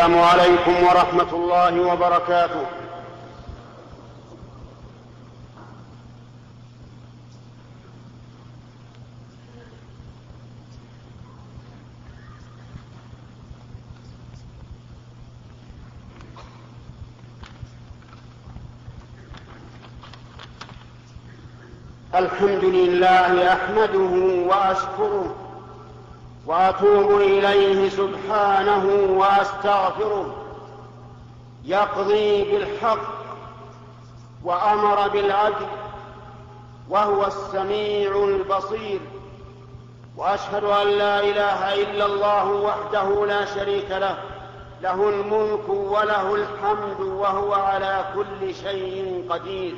السلام عليكم ورحمة الله وبركاته. الحمد لله أحمده وأشكره وأتوب إليه سبحانه وأستغفره. يقضي بالحق وأمر بالعدل وهو السميع البصير، وأشهد أن لا إله إلا الله وحده لا شريك له، له الملك وله الحمد وهو على كل شيء قدير.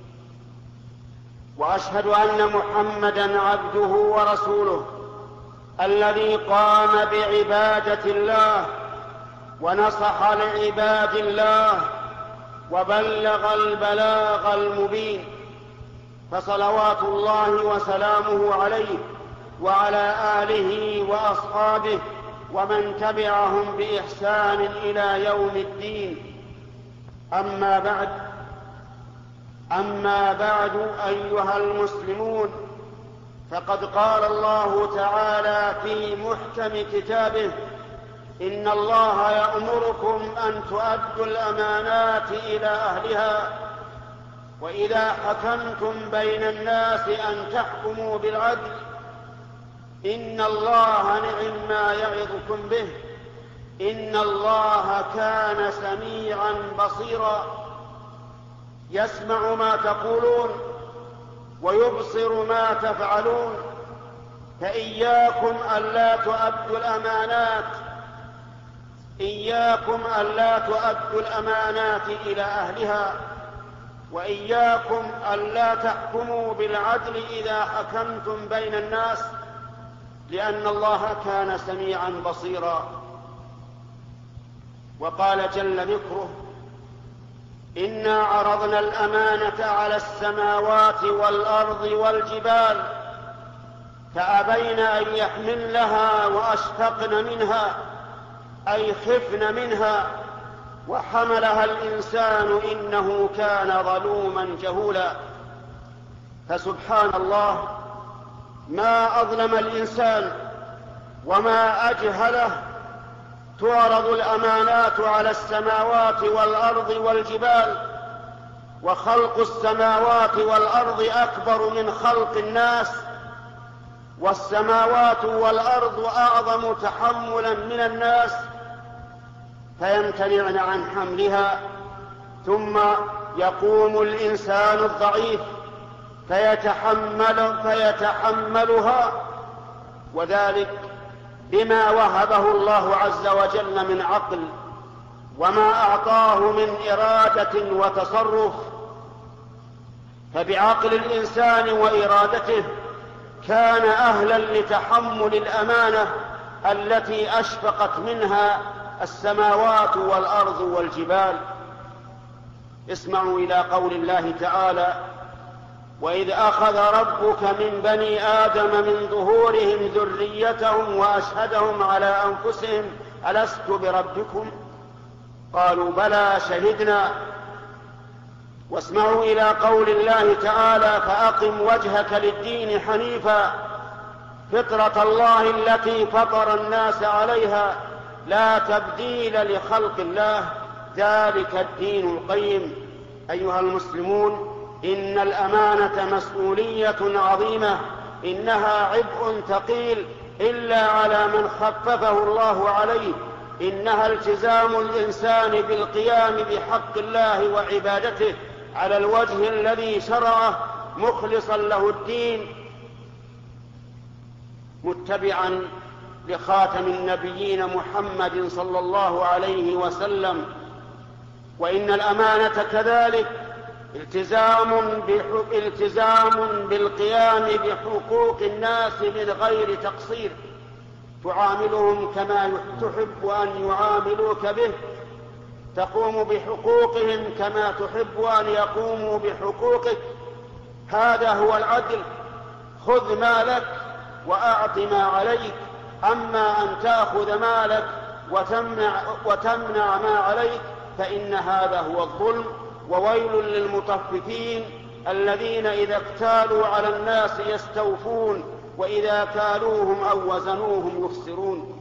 وأشهد أن محمدًا عبده ورسوله الذي قام بعبادة الله ونصح لعباد الله وبلغ البلاغ المبين، فصلوات الله وسلامه عليه وعلى آله وأصحابه ومن تبعهم بإحسان إلى يوم الدين. أما بعد أيها المسلمون، فقد قال الله تعالى في محكم كتابه: إن الله يأمركم أن تؤدوا الأمانات إلى أهلها، وإذا حكمتم بين الناس أن تحكموا بالعدل، إن الله نعم ما يعظكم به، إن الله كان سميعا بصيرا، يسمع ما تقولون ويبصر ما تفعلون. فإياكم ألا تؤدوا الأمانات إلى أهلها، وإياكم ألا تحكموا بالعدل إذا حكمتم بين الناس، لأن الله كان سميعا بصيرا. وقال جل ذكره: إنا عرضنا الأمانة على السماوات والأرض والجبال فأبين أن يحملنها وأشفقن منها، أي خفن منها، وحملها الإنسان إنه كان ظلوما جهولا. فسبحان الله، ما أظلم الإنسان وما أجهله. تعرض الأمانات على السماوات والأرض والجبال، وخلق السماوات والأرض أكبر من خلق الناس، والسماوات والأرض أعظم تحملا من الناس، فيمتنعن عن حملها. ثم يقوم الإنسان الضعيف فيتحملها، وذلك بما وهبه الله عز وجل من عقل، وما أعطاه من إرادة وتصرف. فبعقل الإنسان وإرادته كان أهلا لتحمل الأمانة التي أشفقت منها السماوات والأرض والجبال. اسمعوا إلى قول الله تعالى: وإذ أخذ ربك من بني آدم من ظهورهم ذريتهم وأشهدهم على أنفسهم ألست بربكم؟ قالوا بلى شهدنا. واسمعوا إلى قول الله تعالى: فأقم وجهك للدين حنيفا فطرة الله التي فطر الناس عليها لا تبديل لخلق الله ذلك الدين القيم. أيها المسلمون، إن الأمانة مسؤولية عظيمة، إنها عبء ثقيل إلا على من خففه الله عليه. إنها التزام الإنسان بالقيام بحق الله وعبادته على الوجه الذي شرعه، مخلصا له الدين، متبعا لخاتم النبيين محمد صلى الله عليه وسلم. وإن الأمانة كذلك التزام بالقيام بحقوق الناس من غير تقصير، تعاملهم كما تحب أن يعاملوك به، تقوم بحقوقهم كما تحب أن يقوموا بحقوقك. هذا هو العدل. خذ مالك وأعط ما عليك. أما أن تأخذ مالك وتمنع ما عليك، فإن هذا هو الظلم. وويل للمطففين الذين إذا اكتالوا على الناس يستوفون وإذا كالوهم أو وزنوهم يخسرون.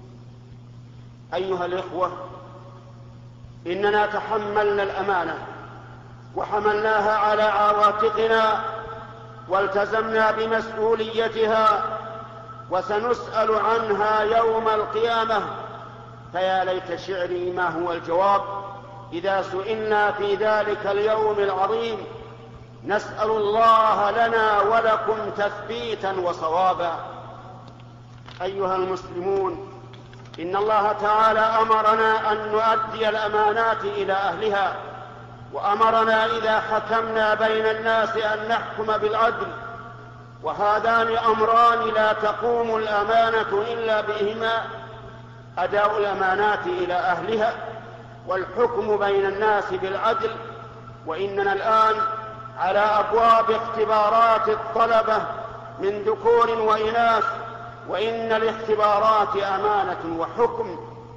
أيها الإخوة، إننا تحملنا الأمانة وحملناها على عواتقنا والتزمنا بمسؤوليتها، وسنسأل عنها يوم القيامة. فيا ليت شعري ما هو الجواب إذا سئلنا في ذلك اليوم العظيم. نسأل الله لنا ولكم تثبيتا وصوابا. أيها المسلمون، إن الله تعالى أمرنا أن نؤدي الأمانات إلى أهلها، وأمرنا إذا حكمنا بين الناس أن نحكم بالعدل، وهذان أمران لا تقوم الأمانة إلا بهما: أداء الأمانات إلى أهلها والحكم بين الناس بالعدل. وإننا الآن على أبواب اختبارات الطلبة من ذكور وإناث، وإن الاختبارات أمانة وحكم.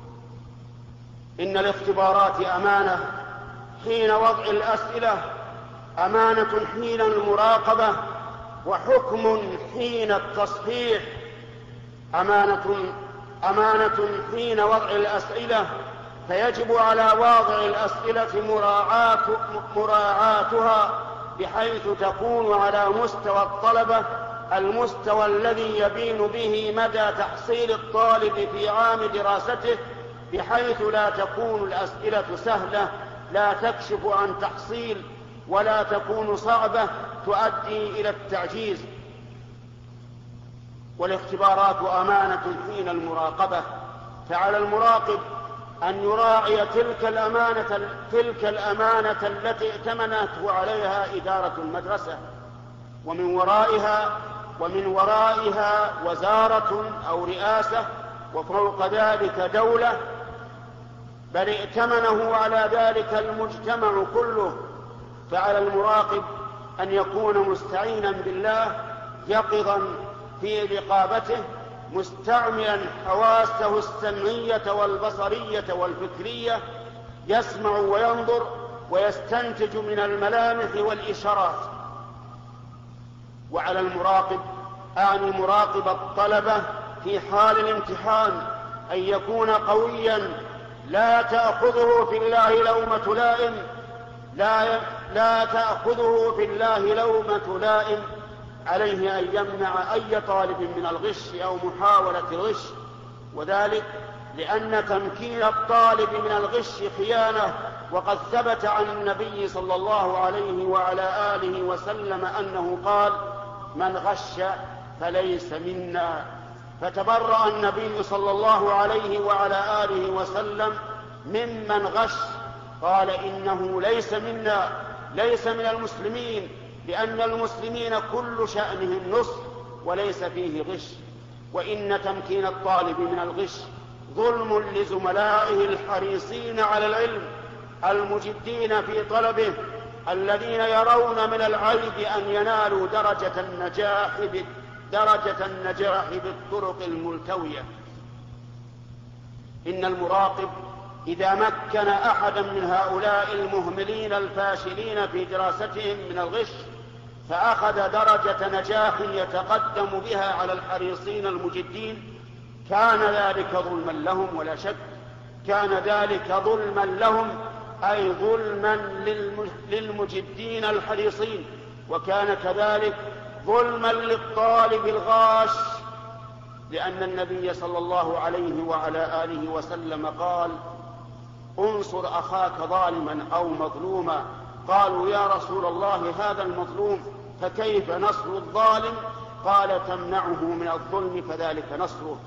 إن الاختبارات أمانة حين وضع الأسئلة، أمانة حين المراقبة، وحكم حين التصحيح. أمانة حين وضع الأسئلة، فيجب على واضع الأسئلة مراعاتها بحيث تكون على مستوى الطلبة، المستوى الذي يبين به مدى تحصيل الطالب في عام دراسته، بحيث لا تكون الأسئلة سهلة لا تكشف عن تحصيل، ولا تكون صعبة تؤدي إلى التعجيز. والاختبارات أمانة حين المراقبة، فعلى المراقب أن يراعي تلك الأمانة التي ائتمنته عليها إدارة المدرسة، ومن ورائها وزارة أو رئاسة، وفوق ذلك دولة، بل ائتمنه على ذلك المجتمع كله. فعلى المراقب أن يكون مستعينا بالله يقظا في رقابته، مستعملا حواسه السمعية والبصرية والفكرية، يسمع وينظر ويستنتج من الملامح والإشارات. وعلى المراقب، أعني مراقب الطلبة في حال الامتحان، أن يكون قويا لا تأخذه في الله لومة لائم، لا تأخذه في الله لومة لائم. عليه أن يمنع أي طالب من الغش أو محاولة الغش، وذلك لأن تمكين الطالب من الغش خيانة. وقد ثبت عن النبي صلى الله عليه وعلى آله وسلم أنه قال: من غش فليس منا. فتبرأ النبي صلى الله عليه وعلى آله وسلم ممن غش، قال: إنه ليس منا، ليس من المسلمين، لأن المسلمين كل شأنهم نصح وليس فيه غش. وإن تمكين الطالب من الغش ظلم لزملائه الحريصين على العلم المجدين في طلبه، الذين يرون من العيب أن ينالوا درجة النجاح بالطرق الملتوية. إن المراقب إذا مكن أحدا من هؤلاء المهملين الفاشلين في دراستهم من الغش، فأخذ درجة نجاح يتقدم بها على الحريصين المجدين، كان ذلك ظلما لهم ولا شك، كان ذلك ظلما لهم، أي ظلما للمجدين الحريصين، وكان كذلك ظلما للطالب الغاش، لأن النبي صلى الله عليه وعلى آله وسلم قال: انصر أخاك ظالما أو مظلوما. قالوا: يا رسول الله، هذا المظلوم، فكيف نصر الظالم؟ قال: تمنعه من الظلم فذلك نصره.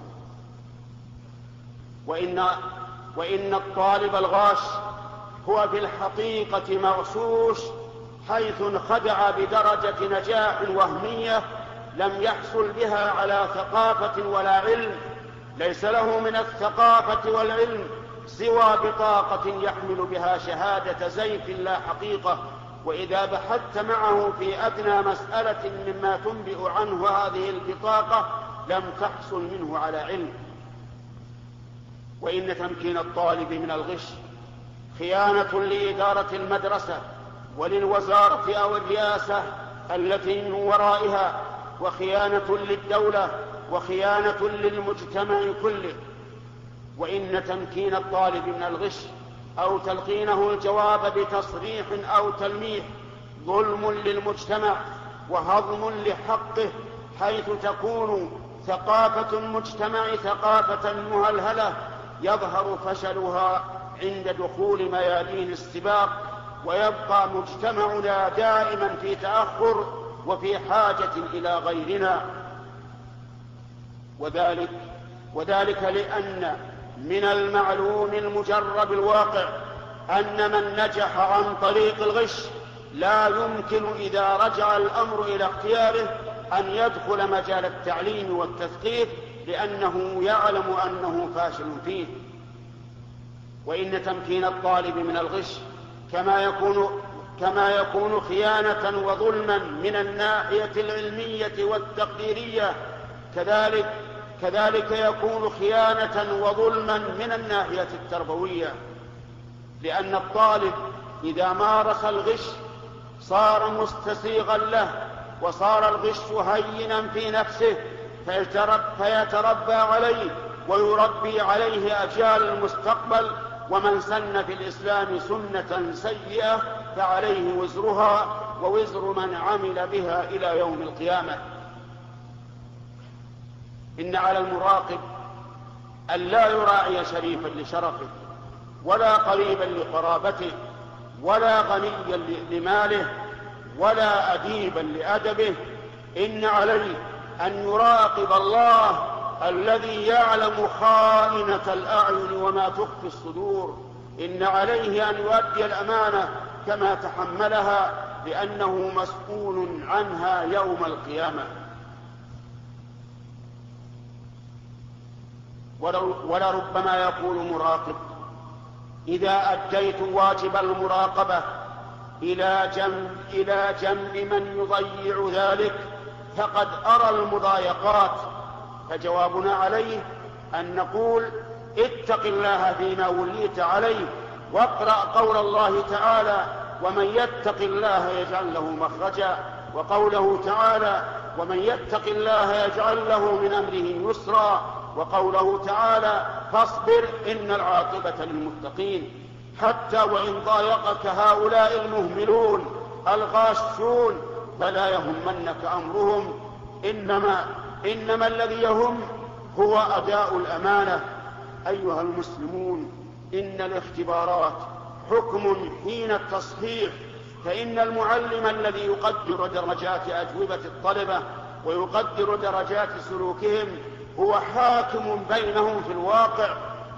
وإن الطالب الغاش هو في الحقيقة مغشوش، حيث انخدع بدرجة نجاح وهمية لم يحصل بها على ثقافة ولا علم، ليس له من الثقافة والعلم سوى بطاقة يحمل بها شهادة زيف لا حقيقة، وإذا بحثت معه في أدنى مسألة مما تنبئ عنه هذه البطاقة لم تحصل منه على علم. وإن تمكين الطالب من الغش خيانة لإدارة المدرسة وللوزارة أو الرئاسة التي من ورائها، وخيانة للدولة، وخيانة للمجتمع كله. وإن تمكين الطالب من الغش أو تلقينه الجواب بتصريح أو تلميح ظلم للمجتمع وهضم لحقه، حيث تكون ثقافة المجتمع ثقافة مهلهلة يظهر فشلها عند دخول ميادين السباق، ويبقى مجتمعنا دائما في تأخر وفي حاجة إلى غيرنا. وذلك لأن من المعلوم المجرب الواقع أن من نجح عن طريق الغش لا يمكن إذا رجع الأمر إلى اختياره أن يدخل مجال التعليم والتثقيف، لأنه يعلم أنه فاشل فيه. وإن تمكين الطالب من الغش كما يكون خيانة وظلما من الناحية العلمية والتقديرية، كذلك يكون خيانة وظلما من الناحية التربوية، لأن الطالب إذا مارس الغش صار مستسيغا له، وصار الغش هينا في نفسه فيتربى عليه ويربي عليه أجيال المستقبل. ومن سن في الإسلام سنة سيئة فعليه وزرها ووزر من عمل بها إلى يوم القيامة. إن على المراقب أن لا يراعي شريفا لشرفه، ولا قريبا لقرابته، ولا غنيا لماله، ولا أديبا لأدبه. إن عليه أن يراقب الله الذي يعلم خائنة الأعين وما تخفي الصدور. إن عليه أن يؤدي الأمانة كما تحملها، لأنه مسؤول عنها يوم القيامة. ولربما يقول مراقب: إذا أديت واجب المراقبة إلى جنب من يضيع ذلك فقد أرى المضايقات. فجوابنا عليه أن نقول: اتق الله فيما وليت عليه، واقرأ قول الله تعالى: ومن يتق الله يجعل له مخرجا، وقوله تعالى: ومن يتق الله يجعل له من أمره يسرا، وقوله تعالى: فاصبر إن العاقبة للمتقين. حتى وإن ضايقك هؤلاء المهملون الغاشون فلا يهمنك أمرهم، إنما الذي يهم هو أداء الأمانة. أيها المسلمون، إن الاختبارات حكم حين التصحيح، فإن المعلم الذي يقدر درجات أجوبة الطلبة ويقدر درجات سلوكهم هو حاكم بينهم في الواقع،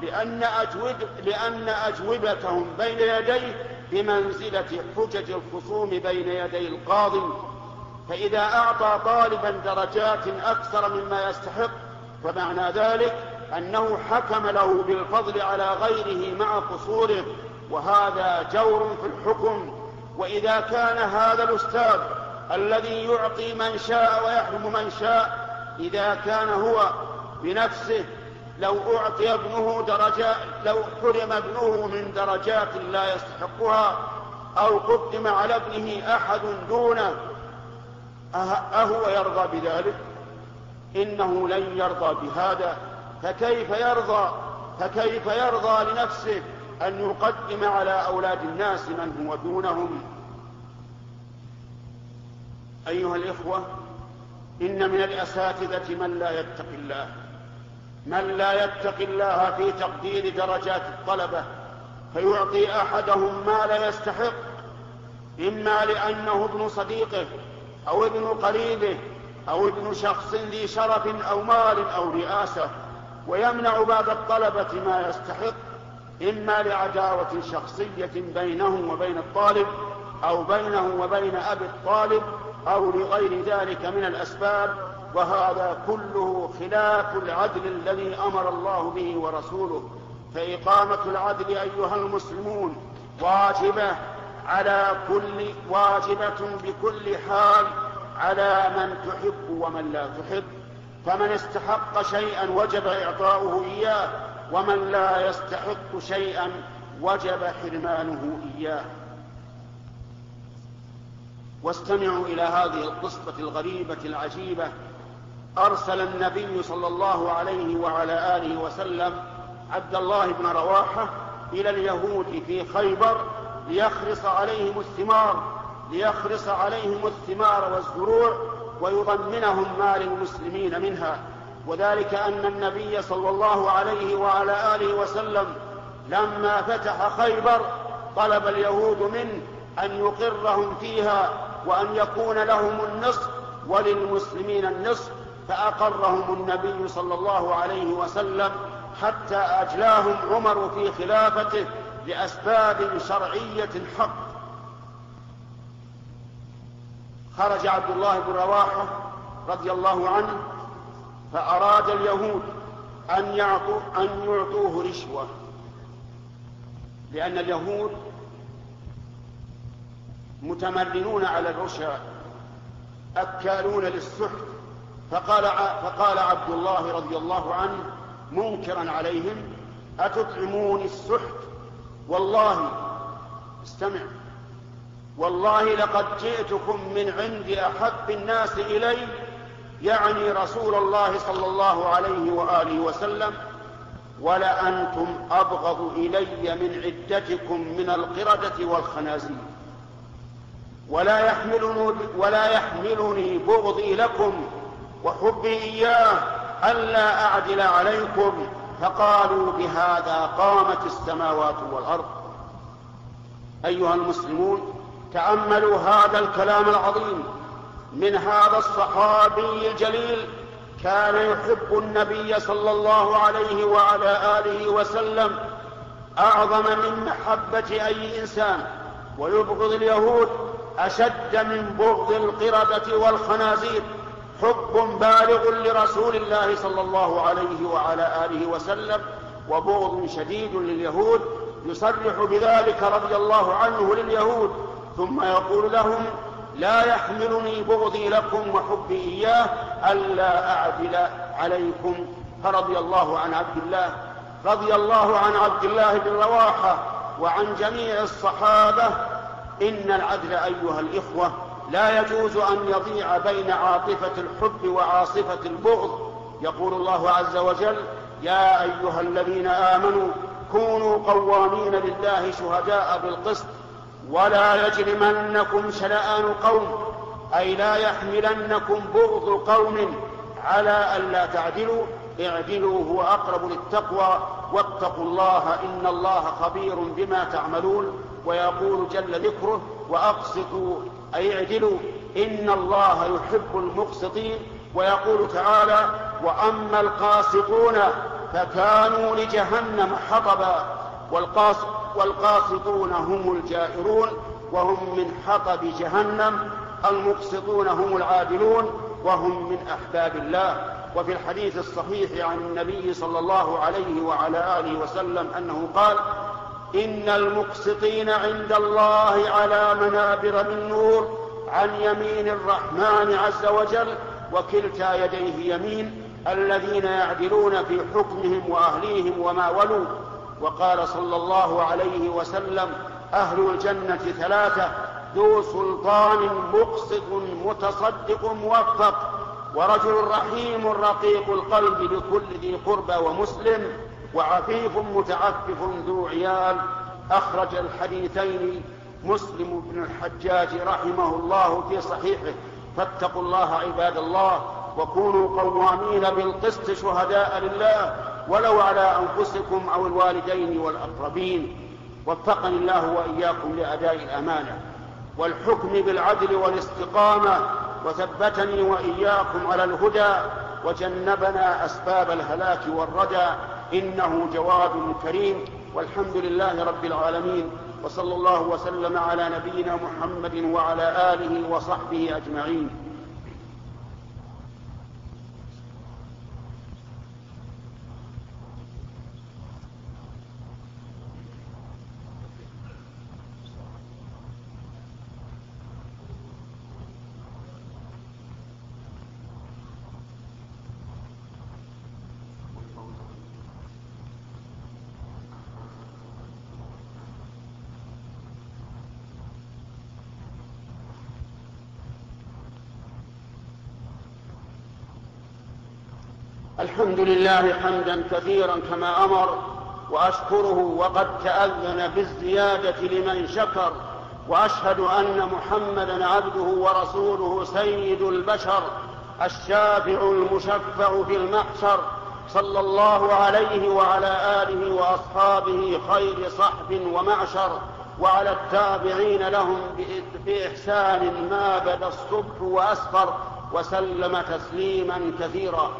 لأن أجوبتهم بين يديه بمنزلة حجج الخصوم بين يدي القاضي. فإذا أعطى طالبا درجات أكثر مما يستحق فمعنى ذلك أنه حكم له بالفضل على غيره مع قصوره، وهذا جور في الحكم. وإذا كان هذا الأستاذ الذي يعطي من شاء ويحرم من شاء، إذا كان هو بنفسه لو حرم ابنه من درجات لا يستحقها أو قدم على ابنه أحد دونه، أهو يرضى بذلك؟ إنه لن يرضى بهذا. فكيف يرضى لنفسه أن يقدم على أولاد الناس من هو دونهم؟ أيها الإخوة، إن من الأساتذة من لا يتقي الله في تقدير درجات الطلبة، فيعطي أحدهم ما لا يستحق، إما لأنه ابن صديقه أو ابن قريبه أو ابن شخص ذي شرف أو مال أو رئاسة، ويمنع بعض الطلبة ما يستحق، إما لعداوة شخصية بينه وبين الطالب أو بينه وبين أبي الطالب أو لغير ذلك من الأسباب. وهذا كله خلاف العدل الذي أمر الله به ورسوله. فإقامة العدل أيها المسلمون واجبة بكل حال على من تحب ومن لا تحب. فمن استحق شيئا وجب إعطاؤه إياه، ومن لا يستحق شيئا وجب حرمانه إياه. واستمعوا إلى هذه القصة الغريبة العجيبة. أرسل النبي صلى الله عليه وعلى آله وسلم عبد الله بن رواحة إلى اليهود في خيبر ليخرص عليهم الثمار والزروع ويضمنهم ما للمسلمين منها. وذلك أن النبي صلى الله عليه وعلى آله وسلم لما فتح خيبر طلب اليهود منه أن يقرهم فيها وأن يكون لهم النصف وللمسلمين النصف، فأقرهم النبي صلى الله عليه وسلم حتى أجلاهم عمر في خلافته لأسباب شرعية حق. خرج عبد الله بن رواحة رضي الله عنه فأراد اليهود أن يعطوه رشوة، لأن اليهود متمرنون على الرشا أكالون للسحت. فقال عبد الله رضي الله عنه منكرا عليهم: أتطعمون السحت؟ والله استمع، والله لقد جئتكم من عند أحب الناس إلي، يعني رسول الله صلى الله عليه وآله وسلم، ولأنتم أبغض إلي من عدتكم من القردة والخنازير، ولا يحملني بغضي لكم وحبي إياه ألا أعدل عليكم. فقالوا: بهذا قامت السماوات والأرض. أيها المسلمون، تأملوا هذا الكلام العظيم من هذا الصحابي الجليل، كان يحب النبي صلى الله عليه وعلى آله وسلم أعظم من محبة أي إنسان، ويبغض اليهود أشد من بغض القردة والخنازير، حب بالغ لرسول الله صلى الله عليه وعلى آله وسلم وبغض شديد لليهود. يصرح بذلك رضي الله عنه لليهود، ثم يقول لهم: لا يحملني بغضي لكم وحبي إياه ألا أعدل عليكم. فرضي الله عن عبد الله بن رواحة وعن جميع الصحابة. إن العدل أيها الإخوة لا يجوز أن يضيع بين عاطفة الحب وعاصفة البغض. يقول الله عز وجل: يا أيها الذين آمنوا كونوا قوامين لله شهداء بالقسط ولا يجرمنكم شنآن قوم، أي لا يحملنكم بغض قوم على ألا تعدلوا، اعدلوا هو أقرب للتقوى، واتقوا الله إن الله خبير بما تعملون. ويقول جل ذكره: وأقسطوا أي اعدلوا إن الله يحب المقسطين. ويقول تعالى: وأما القاسطون فكانوا لجهنم حطبا، والقاسطون هم الجائرون وهم من حطب جهنم، المقسطون هم العادلون وهم من أحباب الله. وفي الحديث الصحيح عن النبي صلى الله عليه وعلى آله وسلم أنه قال: إن المقسطين عند الله على منابر من نور عن يمين الرحمن عز وجل، وكلتا يديه يمين، الذين يعدلون في حكمهم وأهليهم وما ولوا. وقال صلى الله عليه وسلم: أهل الجنة ثلاثة: ذو سلطان مقسط متصدق موفق، ورجل رحيم رقيق القلب لكل ذي قربى ومسلم، وعفيف متعفف ذو عيال. أخرج الحديثين مسلم بن الحجاج رحمه الله في صحيحه. فاتقوا الله عباد الله، وكونوا قوامين بالقسط شهداء لله ولو على أنفسكم أو الوالدين والأقربين. وفقني الله وإياكم لأداء الأمانة والحكم بالعدل والاستقامة، وثبتني وإياكم على الهدى، وجنبنا أسباب الهلاك والردى، إنه جواد كريم. والحمد لله رب العالمين، وصلى الله وسلم على نبينا محمد وعلى آله وصحبه أجمعين. الحمد لله حمدا كثيرا كما أمر، وأشكره وقد تأذن بالزيادة لمن شكر، وأشهد أن محمدا عبده ورسوله سيد البشر الشافع المشفع في المحشر، صلى الله عليه وعلى آله وأصحابه خير صحب ومعشر، وعلى التابعين لهم بإحسان ما بدا الصبح وأسفر، وسلم تسليما كثيرا.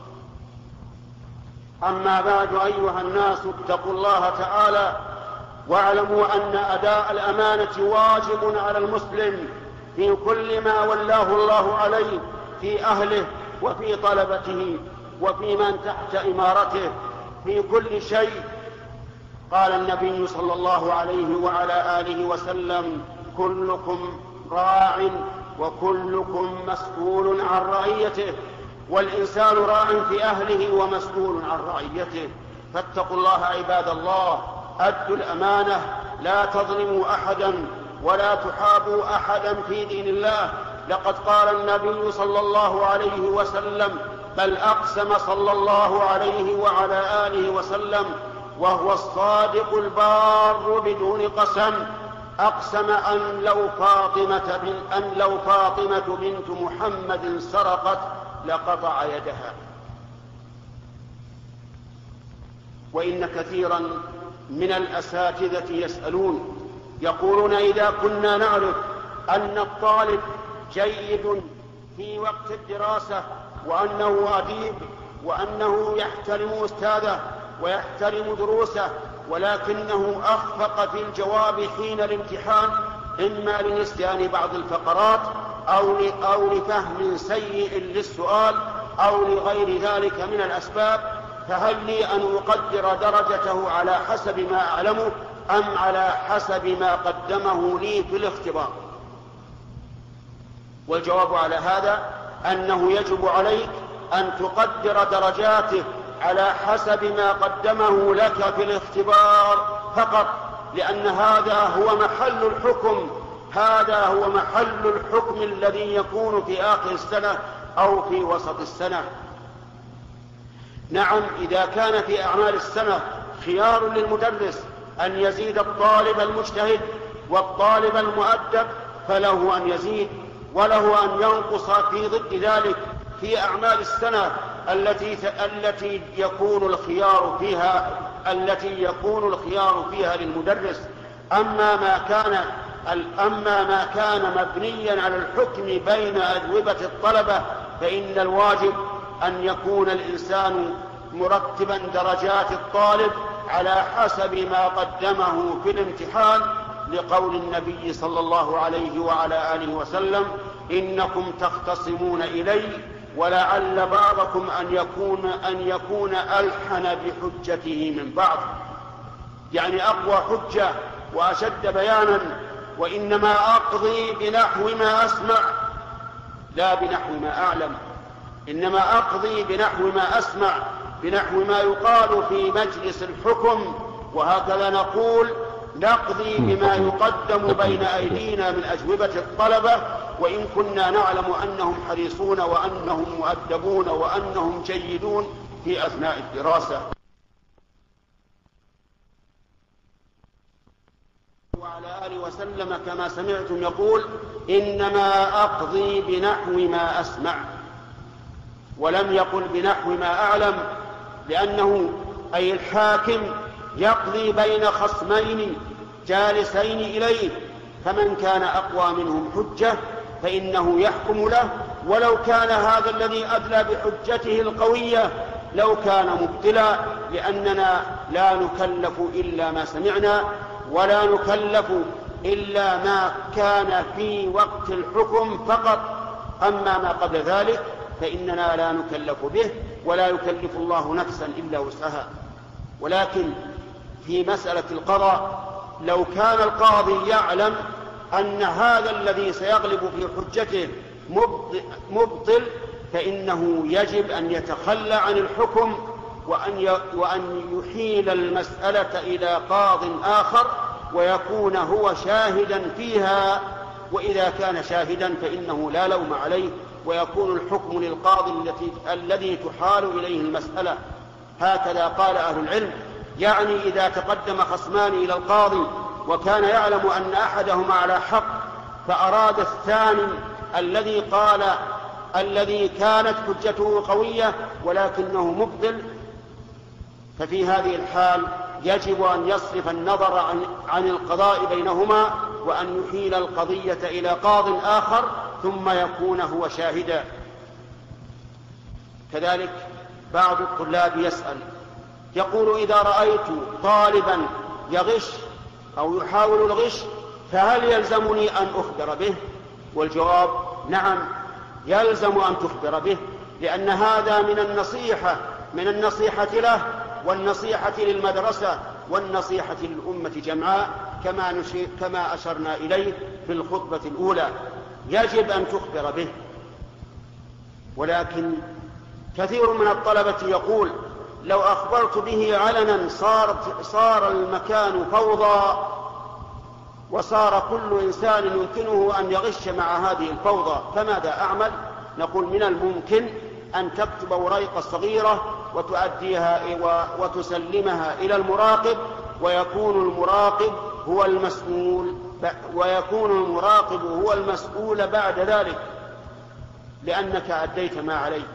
أما بعد، أيها الناس اتقوا الله تعالى، واعلموا أن أداء الأمانة واجب على المسلم في كل ما ولاه الله عليه، في أهله وفي طلبته وفي من تحت إمارته، في كل شيء. قال النبي صلى الله عليه وعلى آله وسلم: كلكم راع وكلكم مسؤول عن رعيته، والإنسان راع في أهله ومسؤول عن رعيته. فاتقوا الله عباد الله، أدوا الأمانة، لا تظلموا أحدا ولا تحابوا أحدا في دين الله. لقد قال النبي صلى الله عليه وسلم، بل أقسم صلى الله عليه وعلى آله وسلم وهو الصادق البار بدون قسم، أقسم أن لو فاطمة بنت محمد سرقت لقطع يدها. وإن كثيرا من الأساتذة يسألون، يقولون: إذا كنا نعرف أن الطالب جيد في وقت الدراسة، وأنه أديب، وأنه يحترم أستاذه ويحترم دروسه، ولكنه أخفق في الجواب حين الامتحان، إما لنسيان بعض الفقرات أو لفهم سيء للسؤال أو لغير ذلك من الأسباب، فهل لي أن أقدر درجته على حسب ما أعلمه أم على حسب ما قدمه لي في الاختبار؟ والجواب على هذا أنه يجب عليك أن تقدر درجاته على حسب ما قدمه لك في الاختبار فقط، لأن هذا هو محل الحكم الذي يكون في آخر السنة أو في وسط السنة. نعم، إذا كان في أعمال السنة خيار للمدرس أن يزيد الطالب المجتهد والطالب المؤدب فله أن يزيد، وله أن ينقص في ضد ذلك في أعمال السنة التي يكون الخيار فيها للمدرس. أما ما كان مبنيا على الحكم بين أجوبة الطلبة، فإن الواجب أن يكون الإنسان مرتبا درجات الطالب على حسب ما قدمه في الامتحان، لقول النبي صلى الله عليه وعلى آله وسلم: إنكم تختصمون إلي ولعل بعضكم أن يكون ألحن بحجته من بعض، يعني أقوى حجة وأشد بيانا. وإنما أقضي بنحو ما أسمع لا بنحو ما أعلم، إنما أقضي بنحو ما أسمع، بنحو ما يقال في مجلس الحكم، وهكذا نقضي بما يقدم بين أيدينا من أجوبة الطلبة، وإن كنا نعلم أنهم حريصون وأنهم مؤدبون وأنهم جيدون في أثناء الدراسة. وعلى آله وسلم كما سمعتم يقول: إنما أقضي بنحو ما أسمع، ولم يقل بنحو ما أعلم، لأنه أي الحاكم يقضي بين خصمين جالسين إليه، فمن كان أقوى منهم حجة فإنه يحكم له، ولو كان هذا الذي أدلى بحجته القوية لو كان مبتلا، لأننا لا نكلف إلا ما سمعنا، ولا نكلف إلا ما كان في وقت الحكم فقط. أما ما قبل ذلك فإننا لا نكلف به، ولا يكلف الله نفسا إلا وسعها. ولكن في مسألة القضاء، لو كان القاضي يعلم أن هذا الذي سيغلب في حجته مبطل، فإنه يجب أن يتخلى عن الحكم وأن يحيل المسألة إلى قاض آخر ويكون هو شاهدا فيها. وإذا كان شاهدا فإنه لا لوم عليه، ويكون الحكم للقاضي الذي تحال إليه المسألة. هكذا قال أهل العلم، يعني إذا تقدم خصمان إلى القاضي وكان يعلم أن أحدهما على حق، فأراد الثاني الذي كانت حجته قوية ولكنه مبطل، ففي هذه الحال يجب أن يصرف النظر عن القضاء بينهما وأن يحيل القضية إلى قاض آخر ثم يكون هو شاهدا. كذلك بعض الطلاب يسأل يقول: إذا رأيت طالبا يغش أو يحاول الغش فهل يلزمني أن أخبر به؟ والجواب: نعم، يلزم أن تخبر به، لأن هذا من النصيحة له والنصيحة للمدرسة والنصيحة للأمة جمعاء، كما أشرنا إليه في الخطبة الأولى. يجب أن تخبر به. ولكن كثير من الطلبة يقول: لو أخبرت به علنا صار المكان فوضى، وصار كل إنسان يمكنه أن يغش مع هذه الفوضى، فماذا أعمل؟ نقول: من الممكن أن تكتب ورقة صغيرة وتؤديها وتسلمها إلى المراقب، ويكون المراقب هو المسؤول بعد ذلك، لأنك أديت ما عليك.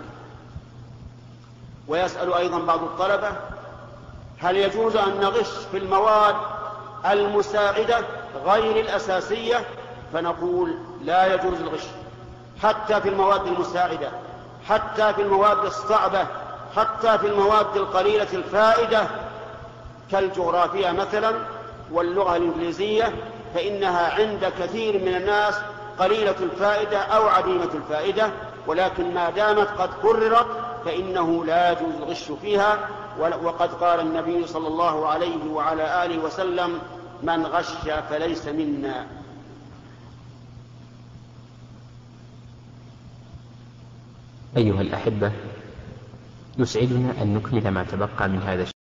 ويسأل أيضا بعض الطلبة: هل يجوز أن نغش في المواد المساعدة غير الأساسية؟ فنقول: لا يجوز الغش حتى في المواد المساعدة، حتى في المواد الصعبة، حتى في المواد القليلة الفائدة كالجغرافيا مثلا واللغة الإنجليزية، فإنها عند كثير من الناس قليلة الفائدة أو عديمة الفائدة، ولكن ما دامت قد قررت فإنه لا يجوز الغش فيها. وقد قال النبي صلى الله عليه وعلى آله وسلم: من غش فليس منا. أيها الأحبة، يسعدنا أن نكمل ما تبقى من هذا